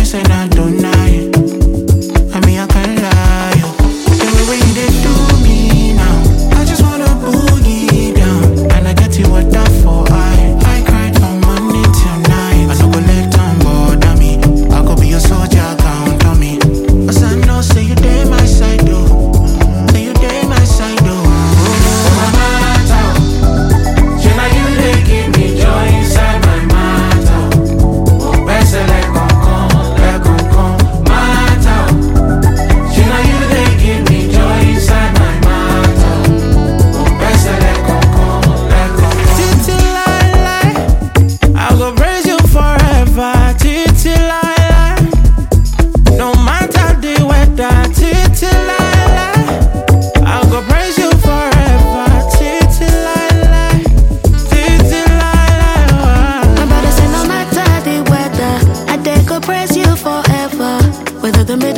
say not tonight. I mean I can't lie. The way you they do me now, I just wanna boogie down. And I get you what that for I cried from Monday till night. I no go let them bother me. I go be your soldier, count on me. Cause I know say you dey my side though. Say you dey my side though. Oh my matter, she now you they give me joy inside my matter. Oh best let come matter. She now you they give me joy inside my matter. Oh best let come. Titi lie, I go praise you forever. Titi lie, no matter the weather. Titi lie, I go praise you forever. Titi lie, Titi lie. My brother say no matter the weather, I dare go praise you forever. Whether the middle